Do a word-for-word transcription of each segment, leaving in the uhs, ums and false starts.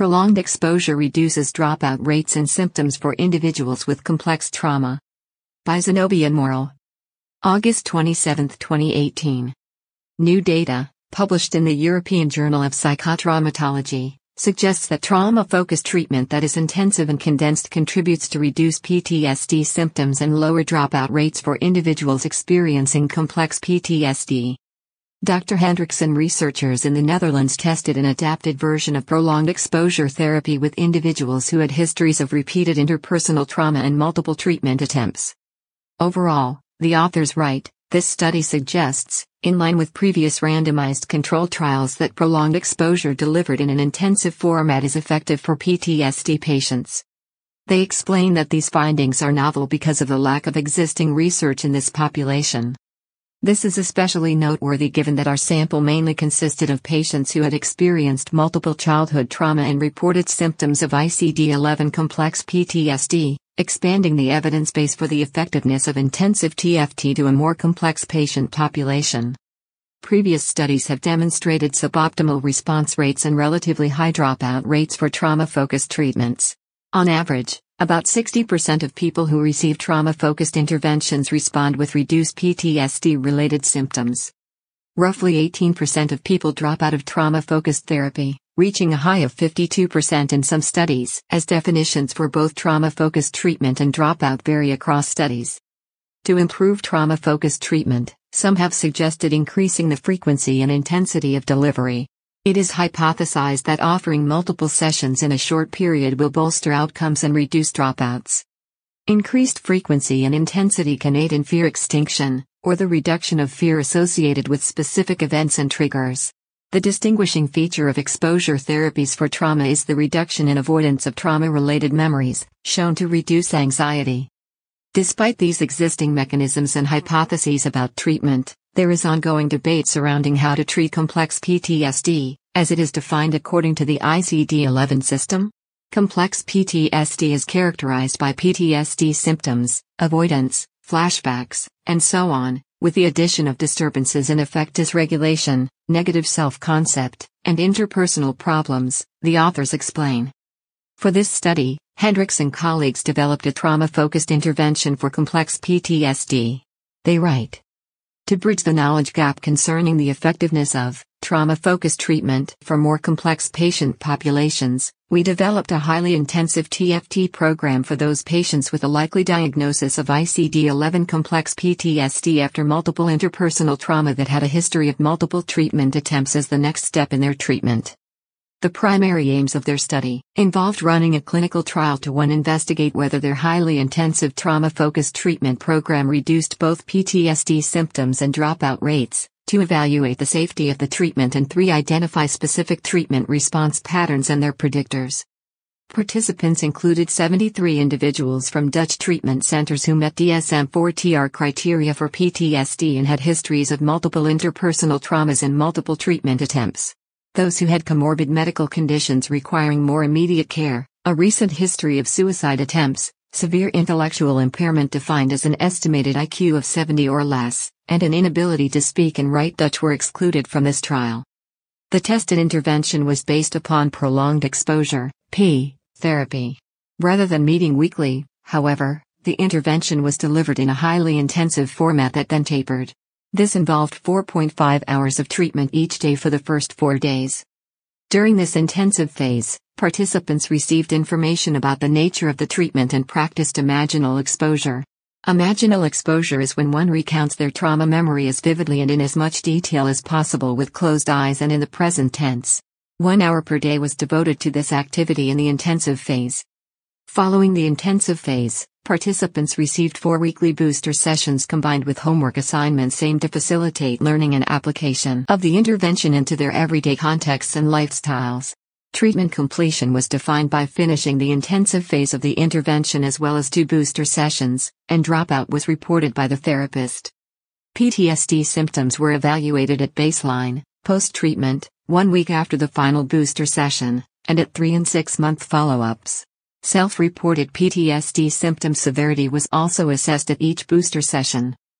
Prolonged exposure reduces dropout rates and symptoms for individuals with complex trauma. By Zenobia Morel. August twenty-seventh, twenty eighteen. New data, published in the European Journal of Psychotraumatology, suggests that trauma-focused treatment that is intensive and condensed contributes to reduced P T S D symptoms and lower dropout rates for individuals experiencing complex P T S D. Doctor Hendricks and researchers in the Netherlands tested an adapted version of prolonged exposure therapy with individuals who had histories of repeated interpersonal trauma and multiple treatment attempts. Overall, the authors write, this study suggests, in line with previous randomized controlled trials, that prolonged exposure delivered in an intensive format is effective for P T S D patients. They explain that these findings are novel because of the lack of existing research in this population. This is especially noteworthy given that our sample mainly consisted of patients who had experienced multiple childhood trauma and reported symptoms of I C D eleven complex P T S D, expanding the evidence base for the effectiveness of intensive T F T to a more complex patient population. Previous studies have demonstrated suboptimal response rates and relatively high dropout rates for trauma-focused treatments. On average, about sixty percent of people who receive trauma-focused interventions respond with reduced P T S D-related symptoms. Roughly eighteen percent of people drop out of trauma-focused therapy, reaching a high of fifty-two percent in some studies, as definitions for both trauma-focused treatment and dropout vary across studies. To improve trauma-focused treatment, some have suggested increasing the frequency and intensity of delivery. It is hypothesized that offering multiple sessions in a short period will bolster outcomes and reduce dropouts. Increased frequency and intensity can aid in fear extinction, or the reduction of fear associated with specific events and triggers. The distinguishing feature of exposure therapies for trauma is the reduction in avoidance of trauma-related memories, shown to reduce anxiety. Despite these existing mechanisms and hypotheses about treatment, there is ongoing debate surrounding how to treat complex P T S D, as it is defined according to the I C D eleven system. Complex P T S D is characterized by P T S D symptoms, avoidance, flashbacks, and so on, with the addition of disturbances in affect dysregulation, negative self-concept, and interpersonal problems, the authors explain. For this study, Hendricks and colleagues developed a trauma-focused intervention for complex P T S D. They write, to bridge the knowledge gap concerning the effectiveness of trauma-focused treatment for more complex patient populations, we developed a highly intensive T F T program for those patients with a likely diagnosis of I C D eleven complex P T S D after multiple interpersonal trauma that had a history of multiple treatment attempts as the next step in their treatment. The primary aims of their study involved running a clinical trial to one investigate whether their highly intensive trauma-focused treatment program reduced both P T S D symptoms and dropout rates, two evaluate the safety of the treatment, and three identify specific treatment response patterns and their predictors. Participants included seventy-three individuals from Dutch treatment centers who met D S M four T R criteria for P T S D and had histories of multiple interpersonal traumas and multiple treatment attempts. Those who had comorbid medical conditions requiring more immediate care, a recent history of suicide attempts, severe intellectual impairment defined as an estimated I Q of seventy or less, and an inability to speak and write Dutch were excluded from this trial. The tested intervention was based upon prolonged exposure, P, therapy. Rather than meeting weekly, however, the intervention was delivered in a highly intensive format that then tapered. This involved four point five hours of treatment each day for the first four days. During this intensive phase, participants received information about the nature of the treatment and practiced imaginal exposure. Imaginal exposure is when one recounts their trauma memory as vividly and in as much detail as possible with closed eyes and in the present tense. One hour per day was devoted to this activity in the intensive phase. Following the intensive phase, participants received four weekly booster sessions combined with homework assignments aimed to facilitate learning and application of the intervention into their everyday contexts and lifestyles. Treatment completion was defined by finishing the intensive phase of the intervention as well as two booster sessions, and dropout was reported by the therapist. P T S D symptoms were evaluated at baseline, post-treatment, one week after the final booster session, and at three and six month follow-ups. Self-reported P T S D symptom severity was also assessed at each booster session.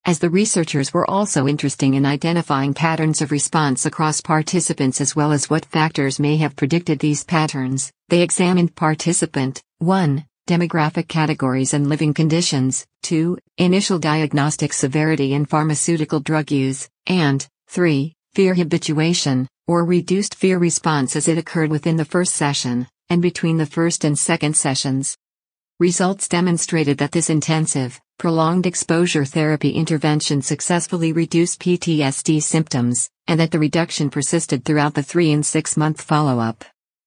As the researchers were also interested in identifying patterns of response across participants as well as what factors may have predicted these patterns, they examined participant one demographic categories and living conditions, two initial diagnostic severity and pharmaceutical drug use, and three fear habituation, or reduced fear response as it occurred within the first session, and between the first and second sessions. Results demonstrated that this intensive, prolonged exposure therapy intervention successfully reduced P T S D symptoms, and that the reduction persisted throughout the three and six month follow-up.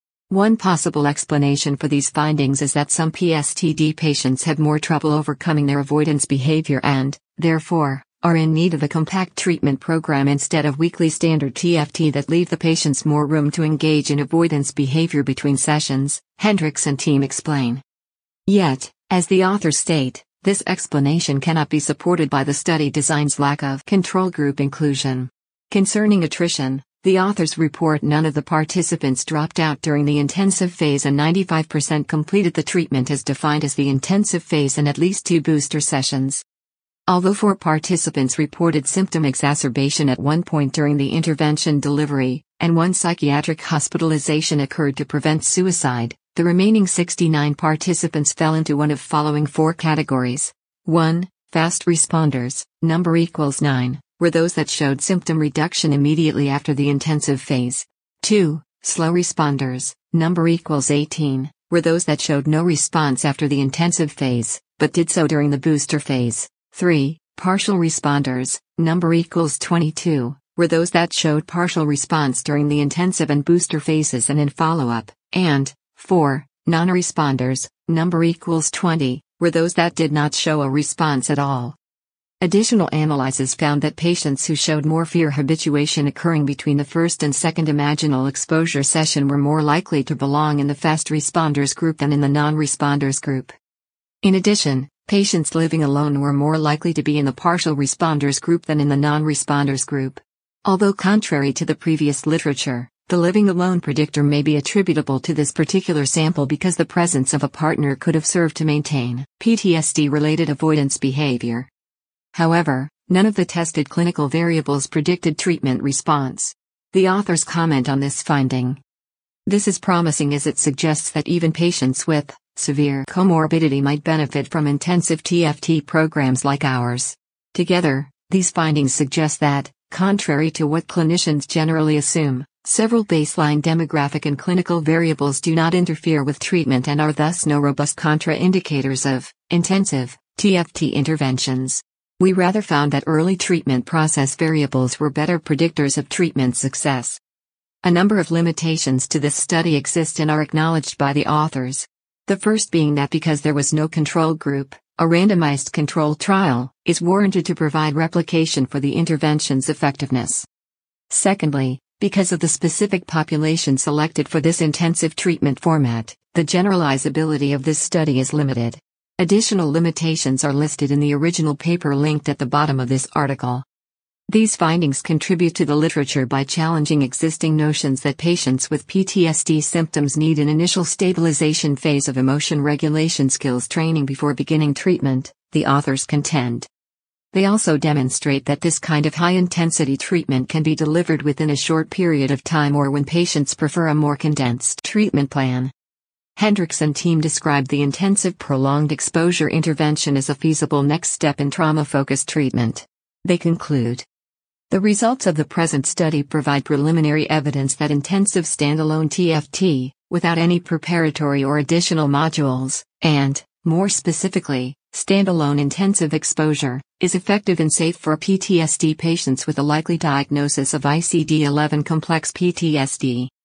One possible explanation for these findings is that some P S T D patients have more trouble overcoming their avoidance behavior and, therefore, are in need of a compact treatment program instead of weekly standard T F T that leave the patients more room to engage in avoidance behavior between sessions, Hendricks and team explain. Yet, as the authors state, this explanation cannot be supported by the study design's lack of control group inclusion. Concerning attrition, the authors report none of the participants dropped out during the intensive phase and ninety-five percent completed the treatment as defined as the intensive phase and at least two booster sessions. Although four participants reported symptom exacerbation at one point during the intervention delivery, and one psychiatric hospitalization occurred to prevent suicide, the remaining sixty-nine participants fell into one of following four categories. one Fast responders, number equals nine, were those that showed symptom reduction immediately after the intensive phase. two Slow responders, number equals eighteen, were those that showed no response after the intensive phase, but did so during the booster phase. three Partial responders, number equals twenty-two, were those that showed partial response during the intensive and booster phases and in follow-up, and four Non-responders, number equals twenty, were those that did not show a response at all. Additional analyses found that patients who showed more fear habituation occurring between the first and second imaginal exposure session were more likely to belong in the fast responders group than in the non-responders group. In addition, patients living alone were more likely to be in the partial responders group than in the non-responders group. Although contrary to the previous literature, the living alone predictor may be attributable to this particular sample because the presence of a partner could have served to maintain P T S D-related avoidance behavior. However, none of the tested clinical variables predicted treatment response. The authors comment on this finding. This is promising as it suggests that even patients with severe comorbidity might benefit from intensive T F T programs like ours. Together, these findings suggest that, contrary to what clinicians generally assume, several baseline demographic and clinical variables do not interfere with treatment and are thus no robust contraindicators of intensive T F T interventions. We rather found that early treatment process variables were better predictors of treatment success. A number of limitations to this study exist and are acknowledged by the authors. The first being that because there was no control group, a randomized control trial is warranted to provide replication for the intervention's effectiveness. Secondly, because of the specific population selected for this intensive treatment format, the generalizability of this study is limited. Additional limitations are listed in the original paper linked at the bottom of this article. These findings contribute to the literature by challenging existing notions that patients with P T S D symptoms need an initial stabilization phase of emotion regulation skills training before beginning treatment, the authors contend. They also demonstrate that this kind of high-intensity treatment can be delivered within a short period of time or when patients prefer a more condensed treatment plan. Hendricks and team described the intensive prolonged exposure intervention as a feasible next step in trauma-focused treatment. They conclude, the results of the present study provide preliminary evidence that intensive standalone T F T, without any preparatory or additional modules, and, more specifically, standalone intensive exposure, is effective and safe for P T S D patients with a likely diagnosis of I C D eleven complex P T S D.